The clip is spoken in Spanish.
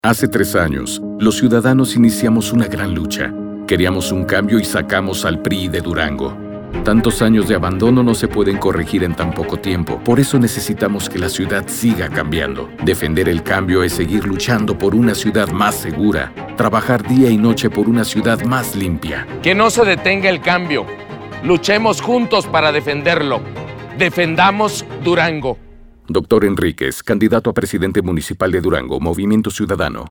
Hace 3 años, los ciudadanos iniciamos una gran lucha. Queríamos un cambio y sacamos al PRI de Durango. Tantos años de abandono no se pueden corregir en tan poco tiempo. Por eso necesitamos que la ciudad siga cambiando. Defender el cambio es seguir luchando por una ciudad más segura. Trabajar día y noche por una ciudad más limpia. Que no se detenga el cambio. Luchemos juntos para defenderlo. Defendamos Durango. Doctor Enríquez, candidato a presidente municipal de Durango, Movimiento Ciudadano.